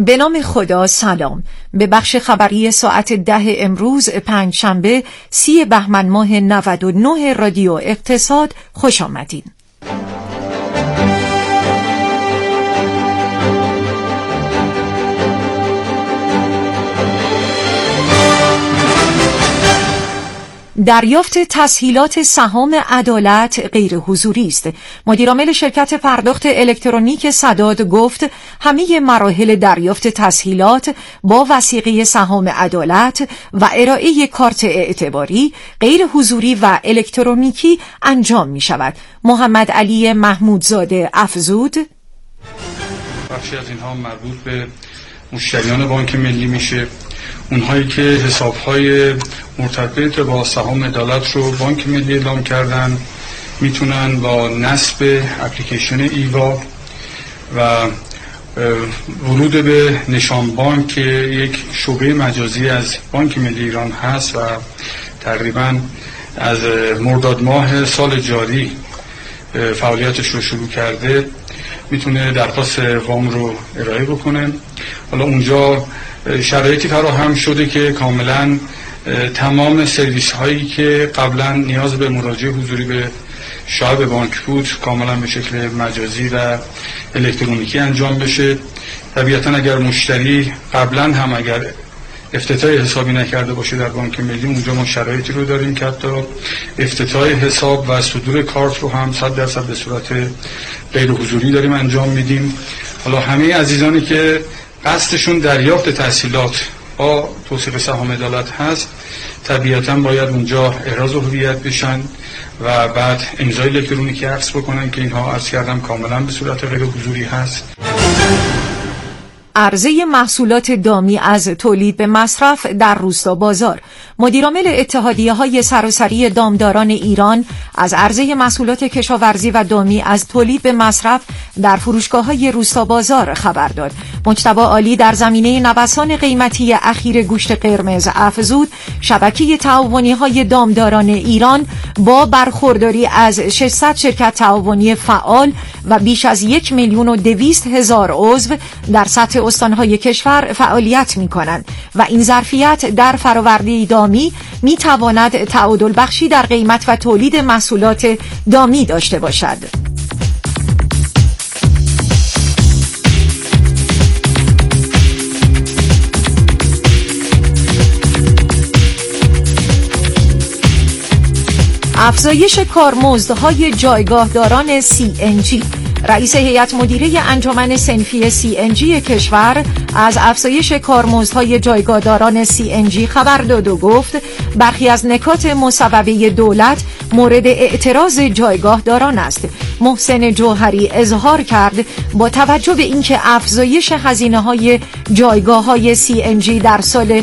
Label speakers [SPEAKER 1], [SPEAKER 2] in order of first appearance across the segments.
[SPEAKER 1] به نام خدا. سلام. به بخش خبری ساعت 10 امروز پنجشنبه 30 بهمن ماه 99 رادیو اقتصاد خوش آمدین. دریافت تسهیلات سهام عدالت غیر حضوری است. مدیرعامل شرکت پرداخت الکترونیک سداد گفت همه مراحل دریافت تسهیلات با وثیقه سهام عدالت و ارائه کارت اعتباری غیر حضوری و الکترونیکی انجام می شود. محمد علی محمودزاده افزود
[SPEAKER 2] بخشی از اینها مربوط به مشتریان بانک ملی میشه، اونهایی که حسابهای مرتبط با سهام عدالت رو بانک ملی اعلام کردن میتونن با نصب اپلیکیشن ایوا و ورود به نشان بانک که یک شعبه مجازی از بانک ملی ایران هست و تقریبا از مرداد ماه سال جاری فعالیتش رو شروع کرده میتونه درخواست وام رو ارائه بکنه. حالا اونجا شرایطی فراهم شده که کاملا تمام سرویس هایی که قبلا نیاز به مراجعه حضوری به شعب بانک بود کاملا به شکل مجازی و الکترونیکی انجام بشه. طبیعتا اگر مشتری قبلا هم اگر افتتاح حسابی نکرده باشه در بانک ملی، اونجا ما شرایطی رو داریم که حتی افتتاح حساب و صدور کارت رو هم 100% به صورت غیر حضوری داریم انجام میدیم. حالا همه عزیزانی که قصدشون دریافت تسهیلات با توصیف سهام عدالت هست طبیعتا باید اونجا احراز هویت بشن و بعد امضای الکترونیکی عکس بکنن که اینها عرض کردم کاملا به صورت غیر حضوری هست.
[SPEAKER 1] عرضه محصولات دامی از تولید به مصرف در روستا بازار. مدیرعامل اتحادیه‌های سراسری دامداران ایران از عرضه محصولات کشاورزی و دامی از تولید به مصرف در فروشگاه‌های روستا بازار خبر داد. مجتبی عالی در زمینه نوسان قیمتی اخیر گوشت قرمز افزود شبکه تعاونی‌های دامداران ایران با برخورداری از 600 شرکت تعاونی فعال و بیش از 1,200,000 عضو در سطح استانهای کشور فعالیت می‌کنند و این ظرفیت در فراورده دامی می‌تواند تعادل بخشی در قیمت و تولید محصولات دامی داشته باشد. افزایش کارمزدهای جایگاهداران CNG. رئیس هیئت مدیره انجمن صنفی CNG کشور از افزایش کارمزدهای جایگاهداران CNG خبر داد و گفت برخی از نکات مصوبه دولت مورد اعتراض جایگاهداران است. محسن جوهری اظهار کرد با توجه به اینکه افزایش هزینه‌های جایگاه‌های CNG در سال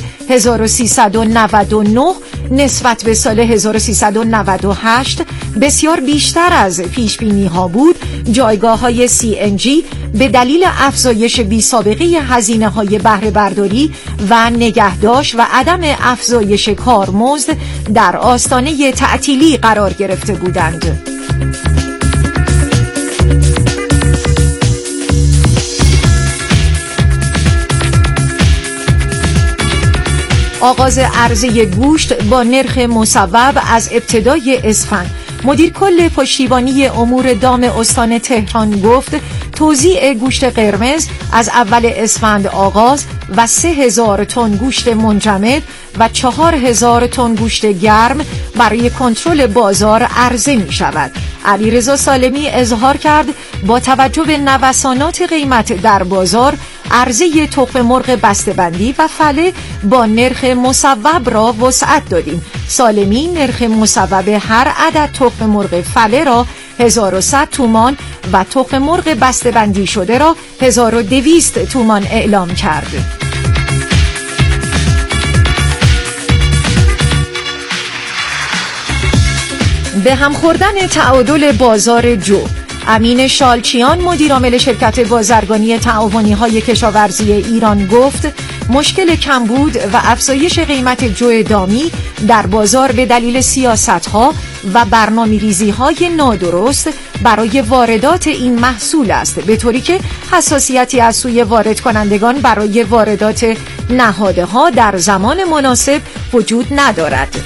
[SPEAKER 1] 1399 نسبت به سال 1398 بسیار بیشتر از پیش‌بینی‌ها بود، جایگاه‌های CNG به دلیل افزایش بی‌سابقه هزینه‌های بهره برداری و نگهداشت و عدم افزایش کارمزد در آستانه تعطیلی قرار گرفته بودند. آغاز عرضه گوشت با نرخ مصوب از ابتدای اسفند. مدیر کل پشتیبانی امور دام استان تهران گفت توزیع گوشت قرمز از اول اسفند آغاز و 3,000 تن گوشت منجمد و 4,000 تن گوشت گرم برای کنترل بازار عرضه می شود. علیرضا سالمی اظهار کرد با توجه به نوسانات قیمت در بازار عرضه تخم مرغ بسته‌بندی و فله با نرخ مصوب را وسعت دادیم. سالمی نرخ مصوب هر عدد تخم مرغ فله را 1,100 تومان و تخم مرغ بسته‌بندی شده را 1,200 تومان اعلام کرد. به هم خوردن تعادل بازار جو. امین شالچیان مدیرعامل شرکت بازرگانی تعاونی‌های کشاورزی ایران گفت مشکل کمبود و افزایش قیمت جو دامی در بازار به دلیل سیاست‌ها و برنامه‌ریزی‌های نادرست برای واردات این محصول است، به طوری که حساسیتی از سوی وارد کنندگان برای واردات نهادها در زمان مناسب وجود ندارد.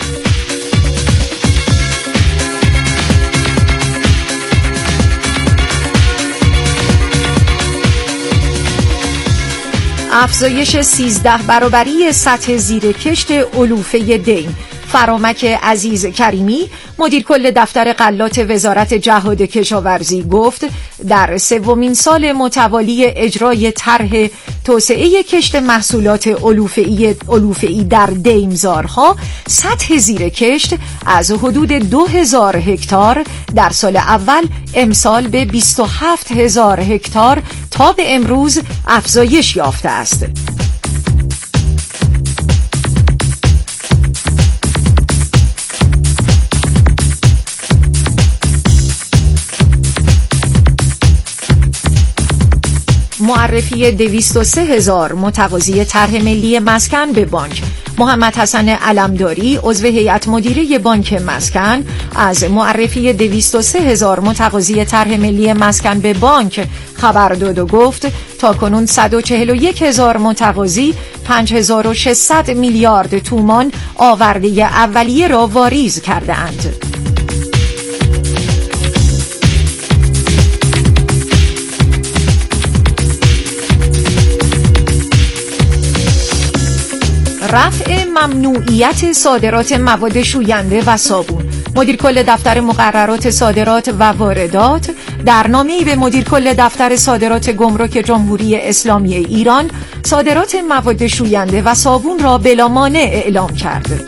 [SPEAKER 1] افزایش 13 برابری سطح زیر کشت علوفه دیم. فرامک عزیز کریمی مدیر کل دفتر غلات وزارت جهاد کشاورزی گفت در سومین سال متوالی اجرای طرح توسعه کشت محصولات علوفه‌ای در دیمزارها، سطح زیر کشت از حدود 2000 هکتار در سال اول امسال به 27000 هکتار تا به امروز افزایش یافته است. معرفی 203,000 متقاضی طرح ملی مسکن به بانک. محمد حسن علمداری عضو هیئت مدیره بانک مسکن از معرفی 203,000 متقاضی طرح ملی مسکن به بانک خبر داد و گفت تاکنون 141,000 متقاضی 5600 میلیارد تومان آورده اولیه را واریز کرده اند. رفع ممنوعیت صادرات مواد شوینده و صابون. مدیر کل دفتر مقررات صادرات و واردات در نامه‌ای به مدیر کل دفتر صادرات گمرک جمهوری اسلامی ایران صادرات مواد شوینده و صابون را بلا مانع اعلام کرد.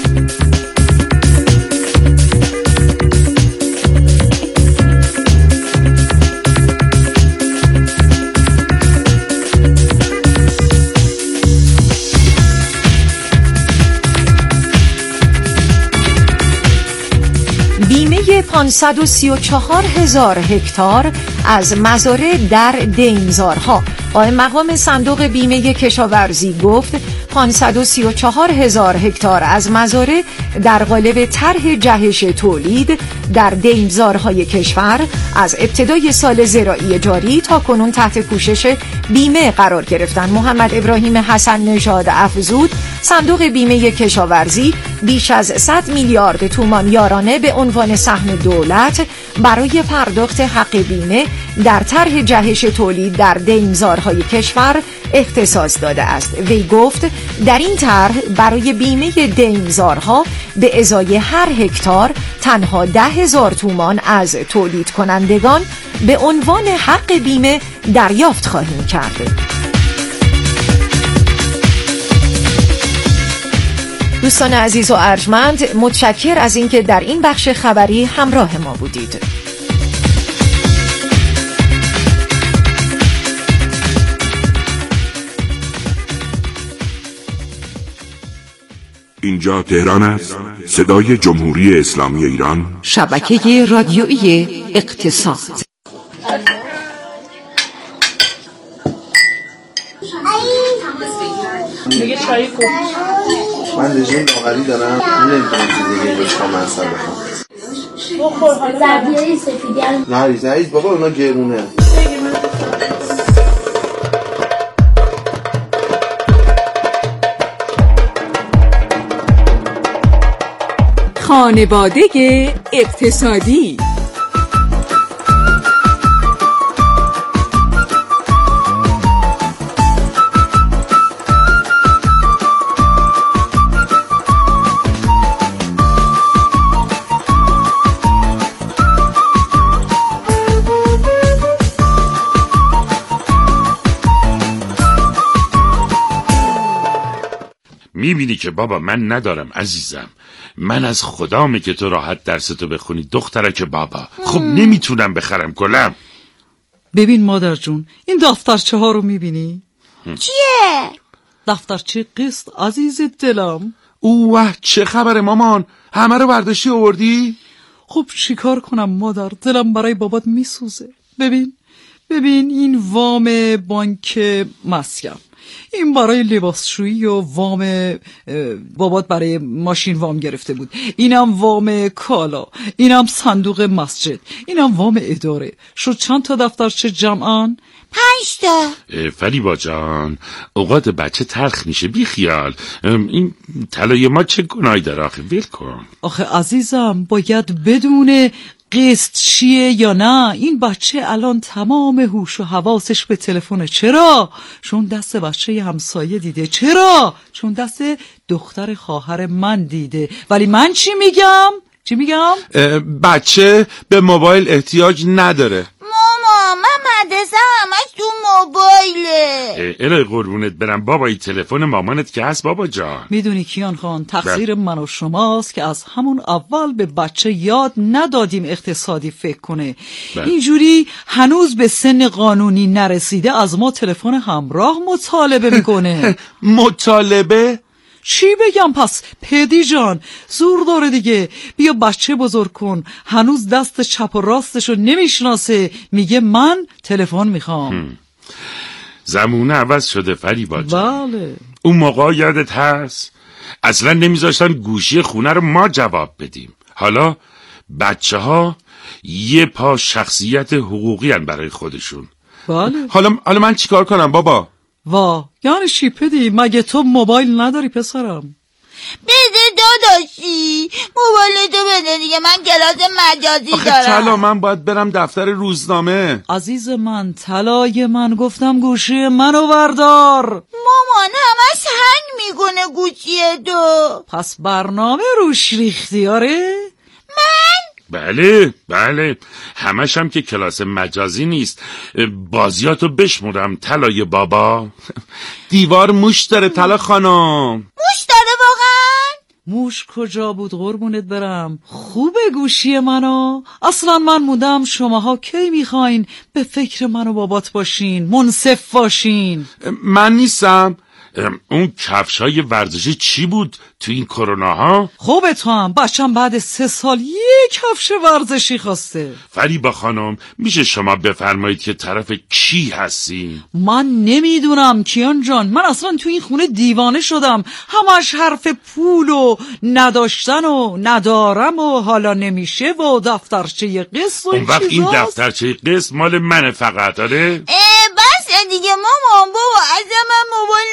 [SPEAKER 1] بیمه 534,000 هکتار از مزارع در دیمزارها. قائم مقام صندوق بیمه کشاورزی گفت 534,000 هکتار از مزارع در قالب طرح جهش تولید در دیمزارهای کشور از ابتدای سال زراعی جاری تا کنون تحت پوشش بیمه قرار گرفتند. محمد ابراهیم حسن نژاد افزود صندوق بیمه کشاورزی بیش از 100 میلیارد تومان یارانه به عنوان سهم دولت برای پرداخت حق بیمه در طرح جهش تولید در دیمزارهای کشور اختصاص داده است. وی گفت در این طرح برای بیمه دیمزارها به ازای هر هکتار تنها 10,000 تومان از تولید کنندگان به عنوان حق بیمه دریافت خواهیم کرد. دوستان عزیز و ارجمند، متشکر از اینکه در این بخش خبری همراه ما بودید.
[SPEAKER 3] اینجا تهران است، صدای جمهوری اسلامی ایران،
[SPEAKER 4] شبکه رادیویی اقتصاد.
[SPEAKER 5] میگه چایی کو؟
[SPEAKER 6] من رژیم لاغری دارم، نمیتونم چیز دیگه بهش با مصرف بخورم.
[SPEAKER 5] بخور حالا.
[SPEAKER 7] زردیای سفیدی هم
[SPEAKER 6] نه بابا اونا گرونه.
[SPEAKER 4] خانواده اقتصادی.
[SPEAKER 8] میبینی که بابا من ندارم عزیزم، من از خدامه که تو راحت درستو بخونی دخترک بابا. خب نمیتونم بخرم گلم.
[SPEAKER 9] ببین مادر جون، این دفترچه ها رو میبینی؟
[SPEAKER 7] چیه؟
[SPEAKER 9] دفترچه قسط عزیز دلم.
[SPEAKER 8] اوه چه خبره مامان، همه رو برداشتی آوردی؟
[SPEAKER 9] خب چیکار کنم مادر، دلم برای بابات میسوزه. ببین این وام بانک مسکن این برای لباسشویی و وام بابات برای ماشین وام گرفته بود، اینم وام کالا، اینم صندوق مسجد، اینم وام اداره. شد چند تا دفترچه جمعاً؟
[SPEAKER 7] 5 تا.
[SPEAKER 8] فریبا جان، اوقات بچه تلخ میشه، بی خیال. این طلای ما چه گناهی داره آخه؟ ول کن.
[SPEAKER 9] آخه عزیزم باید بدونه قسط چیه یا نه. این بچه الان تمام هوش و حواسش به تلفنه. چرا؟ چون دست بچه همسایه دیده. چرا؟ چون دست دختر خواهر من دیده. ولی من چی میگم؟
[SPEAKER 5] بچه به موبایل احتیاج نداره.
[SPEAKER 7] ماما من مدرسه همش تو موبایله.
[SPEAKER 8] الهی قربونت برم بابا، این تلفن مامانت که هست بابا جان.
[SPEAKER 9] میدونی کیان خان، تقصیر من و شماست که از همون اول به بچه یاد ندادیم اقتصادی فکر کنه. اینجوری هنوز به سن قانونی نرسیده از ما تلفن همراه مطالبه میکنه.
[SPEAKER 5] مطالبه؟
[SPEAKER 9] چی بگم پس پدی جان؟ زور داره دیگه. بیا بچه بزرگ کن، هنوز دست چپ و راستشو نمیشناسه، میگه من تلفن میخوام.
[SPEAKER 8] زمونه عوض شده فریبا جان.
[SPEAKER 9] بله.
[SPEAKER 8] اون موقع یادت هست اصلا نمیذاشتن گوشی خونه رو ما جواب بدیم. حالا بچه ها یه پا شخصیت حقوقی هن برای خودشون.
[SPEAKER 9] بله.
[SPEAKER 5] حالا من چیکار کنم بابا؟
[SPEAKER 9] یعنی چی پدی؟ مگه تو موبایل نداری پسرم؟
[SPEAKER 7] بده داداشی، موبایل تو بده دیگه، من کلاس مجازی دارم.
[SPEAKER 5] طلا من باید برم دفتر روزنامه.
[SPEAKER 9] عزیز من، طلای من، گفتم گوشی منو بردار.
[SPEAKER 7] مامان همش هنگ میکنه گوشی تو.
[SPEAKER 9] پس برنامه روش ریختی؟ آره؟
[SPEAKER 8] بله همش هم که کلاس مجازی نیست. بازیاتو بشمورم طلای بابا.
[SPEAKER 5] دیوار موش داره طلا خانم.
[SPEAKER 7] موش داره واقعا؟
[SPEAKER 9] موش کجا بود قربونت برم؟ خوبه گوشی منو. اصلا من موندم شماها کی میخواین به فکر من و بابات باشین، منصف باشین.
[SPEAKER 5] من نیستم.
[SPEAKER 8] اون کفشای ورزشی چی بود تو این کرونا ها؟
[SPEAKER 9] خوبه تو هم بچم بعد 3 سال یه کفش ورزشی خواسته.
[SPEAKER 8] فریبا خانم میشه شما بفرمایید که طرف کی هستی؟
[SPEAKER 9] من نمیدونم کیان جان، من اصلا تو این خونه دیوانه شدم. همش حرف پول و نداشتن و ندارم و حالا نمیشه و دفترچه قسط و
[SPEAKER 8] اون وقت این دفترچه قسط مال منه فقط. آره؟
[SPEAKER 7] بس دیگه مامان بابا ازم من موبایل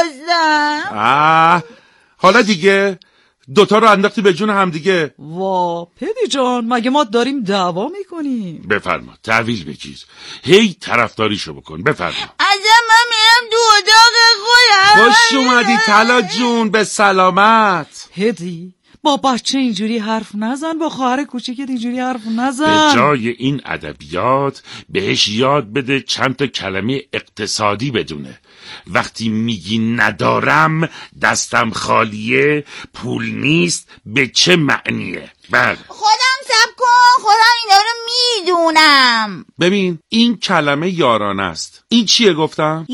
[SPEAKER 7] نگذم.
[SPEAKER 5] حالا دیگه دوتا رو انداختی به جون هم دیگه.
[SPEAKER 9] پدی جان مگه ما داریم دعوا میکنیم؟
[SPEAKER 8] بفرما تحویل بگیر، هی طرفداریشو بکن. بفرما.
[SPEAKER 7] ازم من میرم تو اتاق خودم.
[SPEAKER 5] خوش اومدی طلا جون، به سلامت.
[SPEAKER 9] پدی با بچه اینجوری حرف نزن، با خواهر کوچیکت اینجوری حرف نزن.
[SPEAKER 8] به جای این ادبیات بهش یاد بده چند تا کلمه اقتصادی بدونه. وقتی میگی ندارم، دستم خالیه، پول نیست، به چه معنیه؟
[SPEAKER 7] خودم سب کن، خودم اینا رو میدونم.
[SPEAKER 5] ببین این کلمه یارانه است. این چیه گفتم؟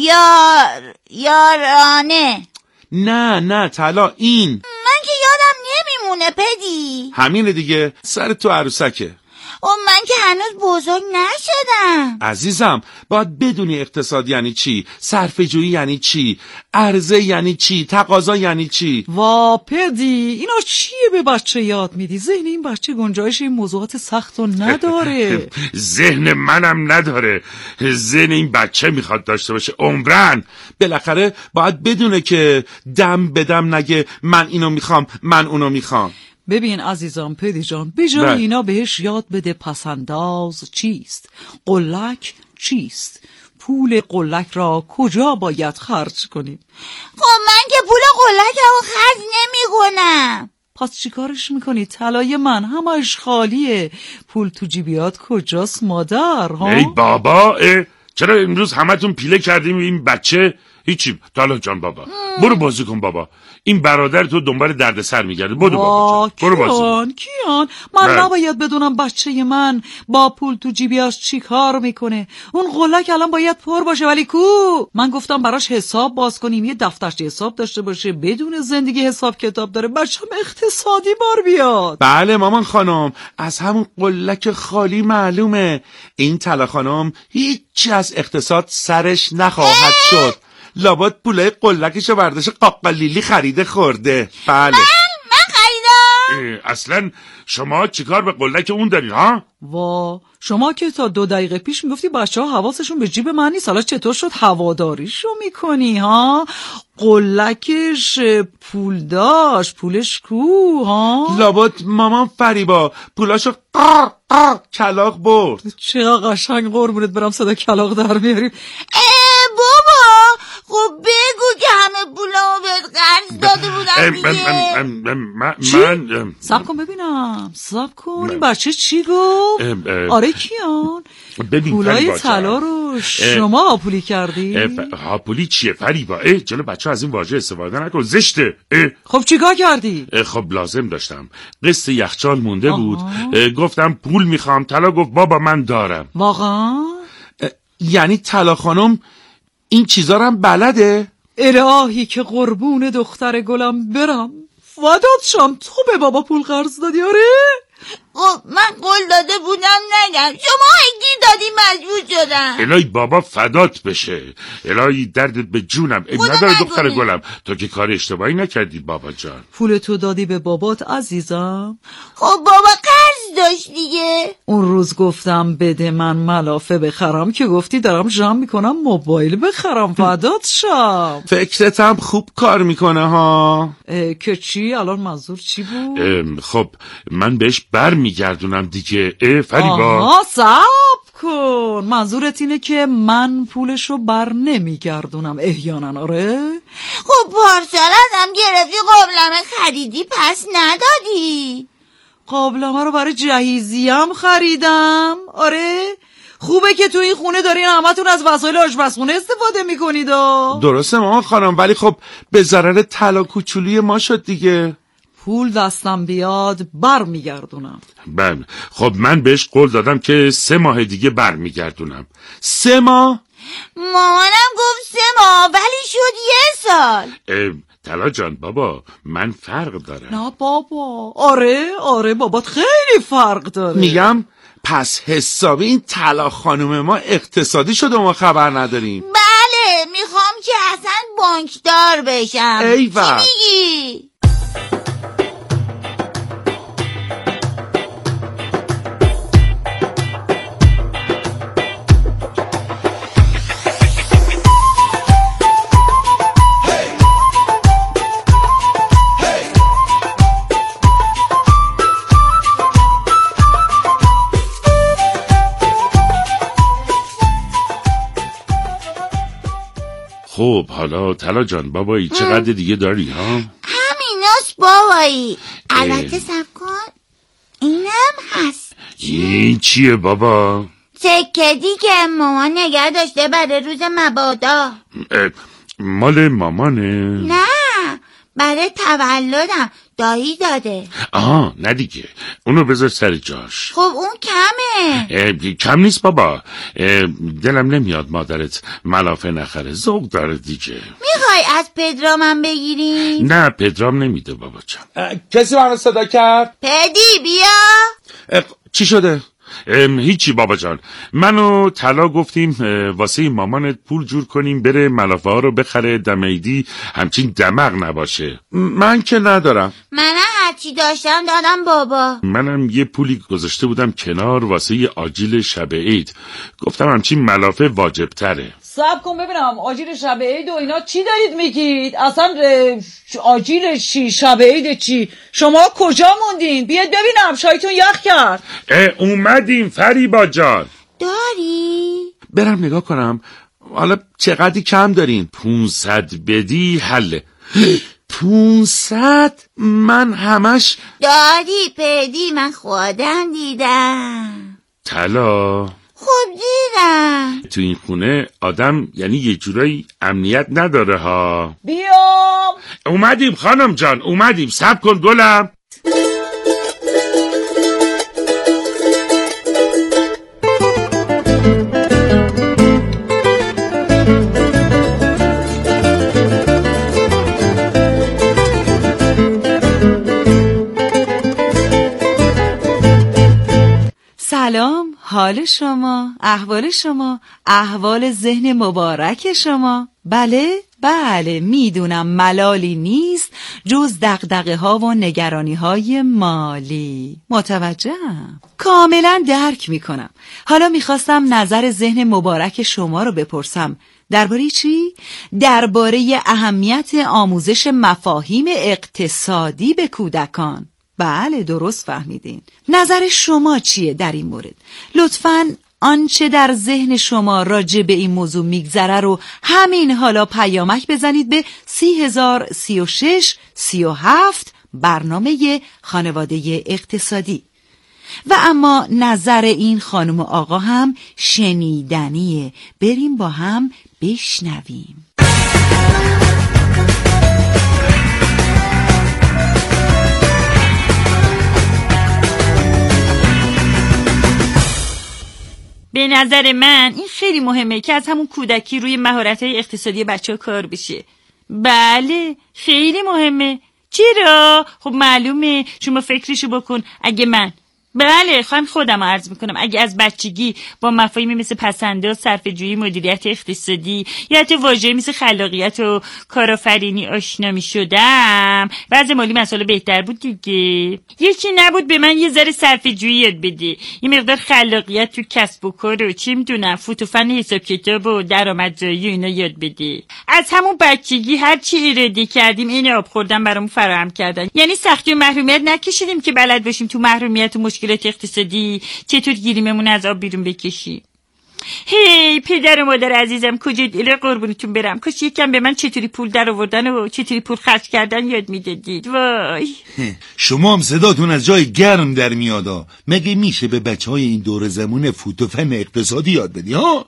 [SPEAKER 7] یارانه.
[SPEAKER 5] نه طلا، این
[SPEAKER 7] من که یادم نمیمونه پدی.
[SPEAKER 5] همینه دیگه، سر تو عروسکه.
[SPEAKER 7] من که هنوز بزرگ نشدم.
[SPEAKER 5] عزیزم باید بدونی اقتصاد یعنی چی، صرفه‌جویی یعنی چی، عرضه یعنی چی، تقاضا یعنی چی.
[SPEAKER 9] پدی اینا چیه به بچه یاد میدی؟ ذهن این بچه گنجایش این موضوعات سخت رو نداره.
[SPEAKER 8] ذهن منم نداره، ذهن این بچه میخواد داشته باشه عمرن.
[SPEAKER 5] بالاخره باید بدونه که دم به دم نگه من اینو میخوام من اونو میخوام.
[SPEAKER 9] ببین عزیزم پدی جان، به جای اینا بهش یاد بده پسنداز چیست، قلک چیست، پول قلک را کجا باید خرج کنیم.
[SPEAKER 7] خب من که پول قلک رو خرج نمی کنم.
[SPEAKER 9] پس چی کارش میکنی؟ طلای من همش خالیه، پول تو جیبیات کجاست مادر؟
[SPEAKER 8] ای بابا، چرا امروز همتون پیله کردیم این بچه؟ هیچی طلا جان بابا، برو بازی کن بابا. این برادر تو دنبال دردسر میگرده. برو بابا جان، برو بازی.
[SPEAKER 9] کیان من نباید بدونم بچه من با پول تو جیبیاش چی کار میکنه؟ اون قلک الان باید پر باشه، ولی کو؟ من گفتم براش حساب باز کنیم، یه دفترچه حساب داشته باشه، بدون زندگی حساب کتاب داره، بچه‌م اقتصادی بار بیاد.
[SPEAKER 5] بله مامان خانم، از همون قلک خالی معلومه این طلا خانم هیچی از اقتصاد سرش نخواهد شد. لابد پولای قلکشو برداشت قاقالیلی خریده خورده. بله
[SPEAKER 7] من خریدم.
[SPEAKER 8] اصلا شما چیکار به قلک اون دارین ها؟
[SPEAKER 9] وا شما که تا 2 دقیقه پیش میگفتی بچه ها حواسشون به جیب من نیست، حالا چطور شد هواداریشو میکنی ها؟ قلکش پول داشت، پولش کو ها؟
[SPEAKER 5] لابد مامان فریبا پولاشو کلاغ برد.
[SPEAKER 9] چقدر قشنگ قربونت برم صدا کلاغ در میاریم.
[SPEAKER 7] بابا خب بگو که همه پولامو بهت قرض داده بودم دیگه.
[SPEAKER 8] من
[SPEAKER 9] صبر کن ببینم، صبر کن این بچه چی گفت؟ آره کیان؟ پولای طلا رو شما هاپولی کردی؟
[SPEAKER 8] هاپولی چیه فریبا؟ جلو بچه از این واژه استفاده نکن، زشته.
[SPEAKER 9] خب چیکار کردی؟
[SPEAKER 8] خب لازم داشتم، قسط یخچال مونده بود، گفتم پول میخوام، طلا گفت بابا من دارم.
[SPEAKER 9] واقعا؟
[SPEAKER 5] یعنی طلا خانم این چیزا رو هم بلده؟
[SPEAKER 9] الهی که قربون دختر گلم برم، فدات شم، تو به بابا پول قرض دادی؟ آره؟
[SPEAKER 7] خب من قول داده بودم نگم، شما گیر دادی مجبور شدم.
[SPEAKER 8] الهی بابا فدات بشه، الهی دردت به جونم. نداره دختر گلم، تو که کار اشتباهی نکردی بابا جان.
[SPEAKER 9] پول تو دادی به بابات عزیزم؟
[SPEAKER 7] خب بابا قرض داشت دیگه.
[SPEAKER 9] اون روز گفتم بده من ملافه بخرم که گفتی دارم جمع میکنم موبایل بخرم. فدات شم.
[SPEAKER 5] فکرت هم خوب کار میکنه ها.
[SPEAKER 9] که چی؟ الان منظور چی بود؟
[SPEAKER 8] خب من بهش بر میگردونم دیگه. فریبا
[SPEAKER 9] آها صبر کن، منظورت اینه که من پولشو بر نمیگردونم احیانا؟ آره؟
[SPEAKER 7] خب پارسال ازم گرفتی قابلمه خریدی پس ندادی.
[SPEAKER 9] قابلمه رو برای جهیزیم خریدم. آره؟ خوبه که تو این خونه دارین همتون از وسایل آشپزخونه استفاده میکنید.
[SPEAKER 5] درسته مامان خانم، ولی خب به ضرر طلا کوچولی ما شد دیگه.
[SPEAKER 9] پول دستم بیاد بر میگردونم.
[SPEAKER 8] بله خب من بهش قول دادم که 3 ماه دیگه بر میگردونم.
[SPEAKER 5] 3 ماه؟
[SPEAKER 7] مامانم گفت 3 ماه ولی شد 1 سال.
[SPEAKER 8] طلا جان بابا من فرق دارم.
[SPEAKER 9] نه بابا. آره بابات خیلی فرق داره.
[SPEAKER 5] میگم پس حسابی این طلا خانم ما اقتصادی شده و ما خبر نداریم.
[SPEAKER 7] بله میخوام که اصلا بانکدار بشم.
[SPEAKER 5] ایول.
[SPEAKER 7] چی میگی؟
[SPEAKER 8] خب حالا طلا جان بابایی چقدر دیگه داری ها؟
[SPEAKER 7] همیناست بابایی. البته صبر کن اینم هست.
[SPEAKER 8] این چیه بابا؟
[SPEAKER 7] سکدی که مامان نگه داشته برای روز مبادا.
[SPEAKER 8] مال مامانه؟
[SPEAKER 7] نه برای تولدم دایی داده.
[SPEAKER 8] آها نه دیگه اونو بذار سر جاش.
[SPEAKER 7] خب اون کمه.
[SPEAKER 8] کم نیست بابا. دلم نمیاد مادرت ملافه نخره، ذوق داره دیگه.
[SPEAKER 7] میخوای از پدرامم بگیری؟
[SPEAKER 8] نه پدرام نمیده بابا جان.
[SPEAKER 5] کسی منو صدا کرد؟
[SPEAKER 7] پدی بیا.
[SPEAKER 5] چی شده؟
[SPEAKER 8] هیچی بابا جان، من و طلا گفتیم واسه مامانت پول جور کنیم بره ملافه ها رو بخره، دم عیدی همچین دماغ نباشه.
[SPEAKER 5] من که ندارم.
[SPEAKER 7] منم هرچی داشتم دادم بابا.
[SPEAKER 8] منم یه پولی گذاشته بودم کنار واسه یه آجیل شب عید، گفتم همچین ملافه واجب تره.
[SPEAKER 9] صبر کن ببینم آجیل شب عید و اینا چی دارید میگید؟ اصلا آجیل چی؟ شب عید چی؟ شما کجا موندین؟ بیاید ببینم شایتون یخ کرد.
[SPEAKER 8] اومدیم فریبا جان.
[SPEAKER 7] داری؟
[SPEAKER 5] برم نگاه کنم. حالا چقدری کم دارین؟
[SPEAKER 8] 500 بدی حله.
[SPEAKER 5] 500؟ من همش
[SPEAKER 7] داری پدی، من خودم دیدم.
[SPEAKER 8] طلا
[SPEAKER 7] خب دیدم.
[SPEAKER 8] تو این خونه آدم یعنی یه جورایی امنیت نداره ها.
[SPEAKER 9] بیام.
[SPEAKER 8] اومدیم خانم جان اومدیم، صبر کن گلم.
[SPEAKER 9] سلام، حال شما، احوال شما، احوال ذهن مبارک شما. بله بله میدونم ملالی نیست جز دغدغه ها و نگرانی های مالی. متوجهم، کاملا درک میکنم. حالا میخواستم نظر ذهن مبارک شما رو بپرسم. درباره چی؟ درباره اهمیت آموزش مفاهیم اقتصادی به کودکان. بله درست فهمیدین. نظر شما چیه در این مورد؟ لطفاً آنچه در ذهن شما راجع به این موضوع میگذره رو همین حالا پیامک بزنید به 3036 37 برنامه خانواده اقتصادی. و اما نظر این خانم و آقا هم شنیدنیه. بریم با هم بشنویم.
[SPEAKER 10] به نظر من این خیلی مهمه که از همون کودکی روی مهارت‌های اقتصادی بچه‌ها کار بشه. بله خیلی مهمه. چرا؟ خب معلومه. شما فکرشو بکن. اگه من خودم عرض میکنم اگه از بچگی با مفاهیمی مثل پس‌انداز، صرفه‌جویی، مدیریت اقتصادی یا حتی واژه‌ای مثل خلاقیت و کارآفرینی آشنا میشدم وضع مالی مسائل بهتر بود دیگه. یکی نبود به من یه ذره صرفه‌جویی یاد بده، یه مقدار خلاقیت تو کسب و کار و چی میدونم فوت و فن حساب کتاب و درآمدزایی و اینا یاد بده. از همون بچگی هر چی اراده کردیم این آب خوردن برامون فراهم کردن. یعنی سختی و محرومیت نکشیدیم که بلد باشیم تو محرومیت و مشکلات اقتصادی چطور گیریممون از آب بیرون بکشی. هی پدر و مادر عزیزم کجا دل قربونتون برم، کاش یکم به من چطوری پول در آوردن و چطوری پول خرج کردن یاد میدادید. وای
[SPEAKER 11] شما هم صداتون از جای گرم در میادا. مگه میشه به بچهای این دور زمونه فوت و فن اقتصادی یاد بدی ها؟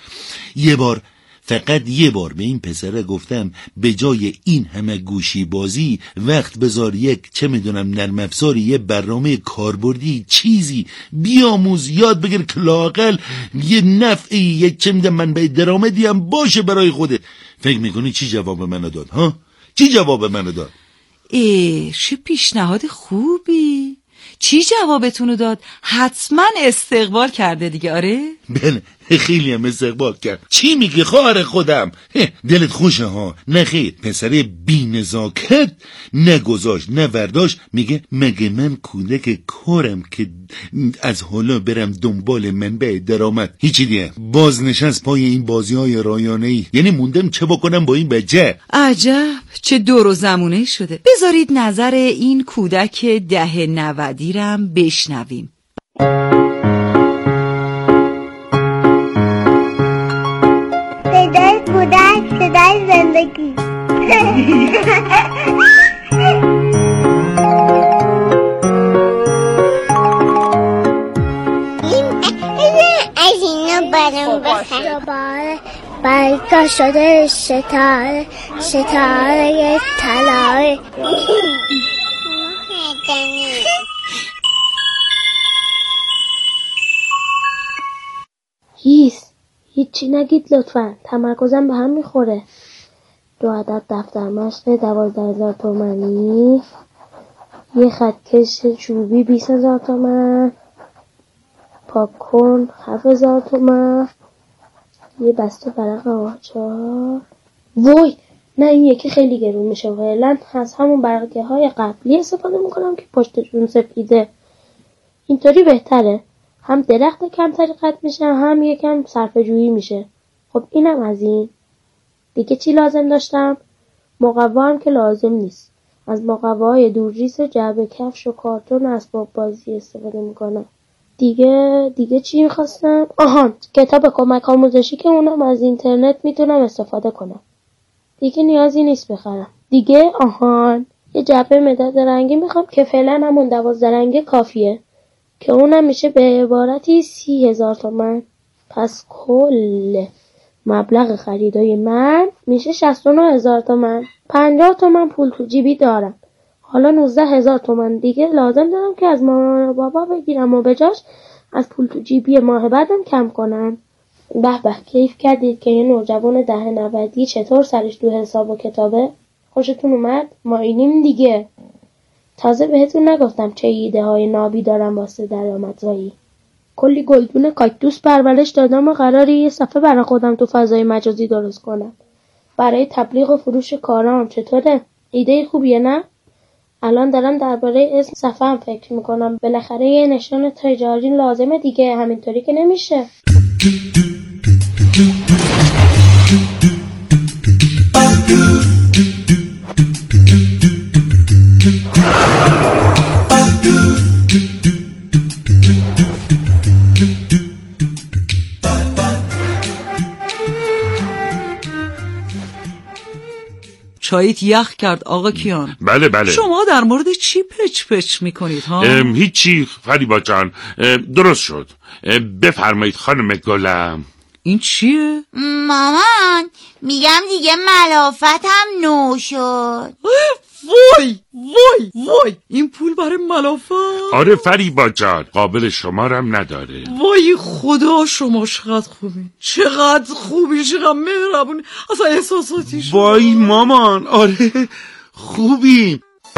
[SPEAKER 11] فقط یه بار به این پسره گفتم به جای این همه گوشی بازی وقت بذار یک چه میدونم نرم افزاری، یه برنامه کاربردی چیزی بیاموز یاد بگیر که لااقل یه نفعی، یک چه میدونم منبع درآمدی هم باشه برای خودت. فکر میکنی چی جواب منو داد ها؟ چی جواب منو داد؟
[SPEAKER 9] چه پیشنهاد خوبی. چی جوابتونو داد؟ حتما استقبال کرده دیگه. آره
[SPEAKER 11] بله خیلی هم استقبال کرد. چی میگی خواهر خودم؟ دلت خوشه ها؟ نه خیر، پسره بی نزاکت نگذاشت نه ورداشت. میگه مگه من کودک کارم که از حالا برم دنبال منبع درآمد؟ هیچی دیگه باز نشست پای این بازی‌های رایانه‌ای. یعنی موندم چه بکنم با این بچه.
[SPEAKER 9] عجب چه دور و زمونه شده. بذارید نظر این کودک 10-90 رم بشنویم.
[SPEAKER 12] صدای کودک، صدای زندگی. از اینو برم بخیر برگاه شده ستاره طلای. هیچی نگید لطفا، تمرکزم به هم میخوره. 2 عدد دفتر مشق 12,000 تومانی، یه خطکش چوبی 20,000 تومن، پاکن 7,000 تومن، یه بسته ورق آچار. وای نه این یکی خیلی گرون میشه. فعلا از همون برقه های قبلی استفاده میکنم که پشتشون سفیده. اینطوری بهتره، هم درخت کمتری قطع میشه هم یکم صرفه‌جویی میشه. خب اینم از این. دیگه چی لازم داشتم؟ مقوا هم که لازم نیست. از مقواهای دورریز جعبه کفش و کارتون اسباب بازی استفاده میکنم. دیگه چی میخواستم؟ کتاب کمک آموزشی که اونم از اینترنت میتونم استفاده کنم. دیگه نیازی نیست بخرم. یه جعبه مداد رنگی میخوام که فعلا همون 12 رنگی کافیه که اونم میشه به عبارتی 30,000 تومن. پس کل مبلغ خریدای من میشه 69,000 تومن. 50 تومن پول تو جیبی دارم. حالا 19,000 تومن دیگه لازم دارم که از مامان و بابا بگیرم و بجاش از پول تو جیبی ماه بعدم کم کنم. به کیف کردید که یه نوجوان 10-90 چطور سرش دو حساب و کتابه؟ خوشتون اومد؟ ما اینیم دیگه. تازه بهتون نگفتم چه ایده های نابی دارم واسه درآمدزایی. کلی گلدون کاکتوس پرورش دادم و قراره یه صفحه برای خودم تو فضای مجازی درست کنم. برای تبلیغ و فروش کارام. چطوره؟ ایده خوبیه نه؟ الان دارم درباره اسم صفحه‌ام فکر میکنم. بالاخره یه نشان تجاری لازمه دیگه، همینطوری که نمیشه.
[SPEAKER 9] چاییت یخ کرد آقا کیان.
[SPEAKER 8] بله.
[SPEAKER 9] شما در مورد چی پچ میکنید ها؟
[SPEAKER 8] هیچی فریبا جان، درست شد. بفرمایید خانم گلم.
[SPEAKER 9] این چیه؟
[SPEAKER 7] مامان میگم دیگه ملافتم نو شد.
[SPEAKER 9] وای این پول برای ملافت؟
[SPEAKER 8] آره فریبا جان، قابل شمارم نداره.
[SPEAKER 9] وای خدا، شما چقدر خوبی، چقدر مهربونی، اصلا احساساتی شد.
[SPEAKER 5] وای مامان، آره خوبی.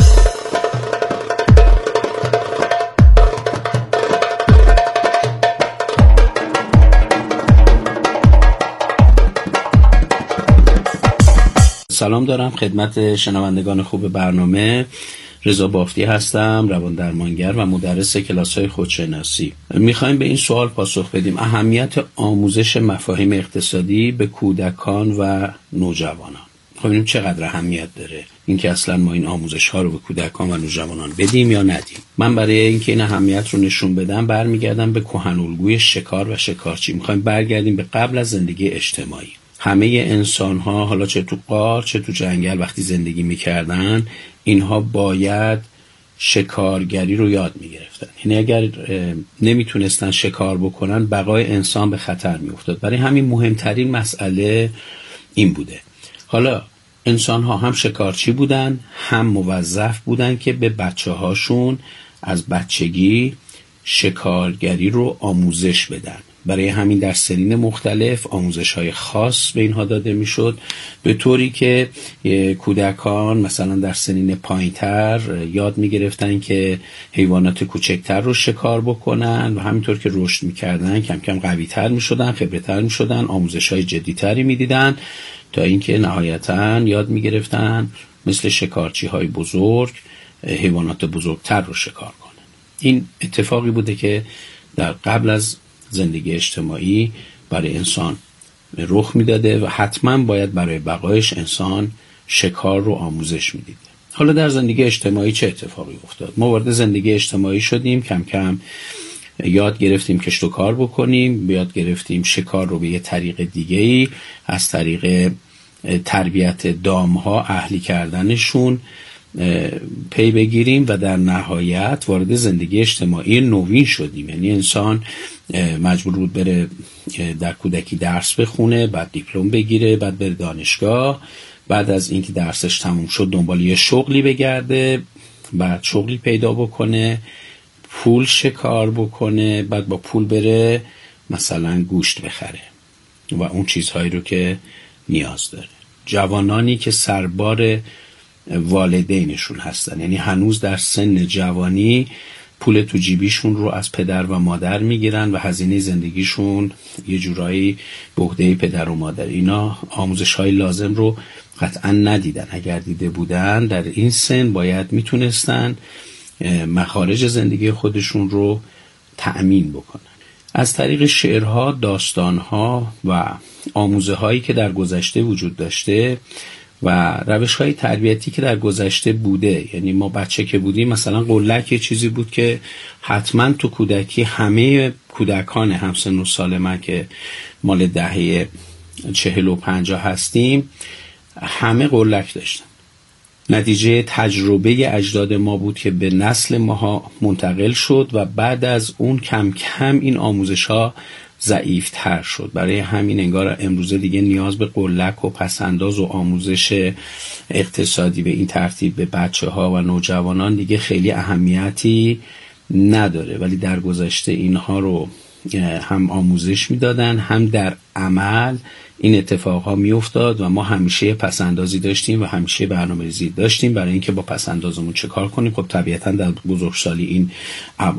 [SPEAKER 13] سلام دارم خدمت شنوندگان خوب برنامه. رضا بافتی هستم، روان درمانگر و مدرس کلاس‌های خودشناسی. میخوایم به این سوال پاسخ بدیم: اهمیت آموزش مفاهیم اقتصادی به کودکان و نوجوانان. ببینیم چقدر اهمیت داره اینکه اصلا ما این آموزش ها رو به کودکان و نوجوانان بدیم یا ندیم. من برای اینکه این اهمیت رو نشون بدم برمیگردم به کهن الگوی شکار و شکارچی. میخوایم برگردیم به قبل از زندگی اجتماعی. همه انسان ها، حالا چه تو غار چه تو جنگل، وقتی زندگی میکردن اینها باید شکارگری رو یاد میگرفتن. یعنی اگر نمیتونستن شکار بکنن بقای انسان به خطر میافتاد. برای همین مهمترین مسئله این بوده. حالا انسان ها هم شکارچی بودن، هم موظف بودن که به بچه هاشون از بچگی شکارگری رو آموزش بدن. برای همین در سنین مختلف آموزش‌های خاص به اینها داده میشد، به طوری که کودکان مثلا در سنین پایین‌تر یاد می‌گرفتن که حیوانات کوچکتر رو شکار بکنن و همینطور که رشد می‌کردن کم کم قوی‌تر می‌شدن، خبره‌تر می‌شدن، آموزش‌های جدی‌تری می‌دیدن تا اینکه نهایتاً یاد می‌گرفتن مثل شکارچی‌های بزرگ حیوانات بزرگتر رو شکار کنن. این اتفاقی بوده که در قبل از زندگی اجتماعی برای انسان رخ میداده و حتما باید برای بقایش انسان شکار رو آموزش میدید. حالا در زندگی اجتماعی چه اتفاقی افتاد؟ ما وارد زندگی اجتماعی شدیم، کم کم یاد گرفتیم کشت و کار بکنیم، یاد گرفتیم شکار رو به یه طریق دیگه‌ای از طریق تربیت دامها، اهلی کردنشون پی بگیریم و در نهایت وارد زندگی اجتماعی نوین شدیم. یعنی انسان مجبور بود بره در کودکی درس بخونه، بعد دیپلم بگیره، بعد بره دانشگاه، بعد از اینکه درسش تموم شد دنبال یه شغلی بگرده، بعد شغلی پیدا بکنه، پول شکار بکنه، بعد با پول بره مثلا گوشت بخره و اون چیزهایی رو که نیاز داره. جوانانی که سربار والدینشون هستن، یعنی هنوز در سن جوانی پول تو جیبیشون رو از پدر و مادر میگیرن و هزینه زندگیشون یه جورایی به عهده پدر و مادر. اینا آموزش‌های لازم رو قطعا ندیدن. اگر دیده بودن در این سن باید میتونستن مخارج زندگی خودشون رو تأمین بکنن. از طریق شعرها، داستانها و آموزه هایی که در گذشته وجود داشته و روش های تربیتی که در گذشته بوده، یعنی ما بچه که بودیم مثلا قلک یه چیزی بود که حتما تو کودکی همه کودکان همسن و سال من که مال دهه 40 و 50 هستیم همه قلک داشتن. نتیجه تجربه اجداد ما بود که به نسل ما منتقل شد و بعد از اون کم کم این آموزش ها ضعیفتر شد. برای همین انگار امروزه دیگه نیاز به قلک و پسنداز و آموزش اقتصادی به این ترتیب به بچه ها و نوجوانان دیگه خیلی اهمیتی نداره، ولی در گذشته اینها رو هم آموزش میدادن هم در عمل این اتفاقها میافتاد و ما همیشه پسندازی داشتیم و همیشه برنامه‌ریزی داشتیم برای اینکه با پسندازمون چه کار کنیم. خب طبیعتا در بزرگسالی این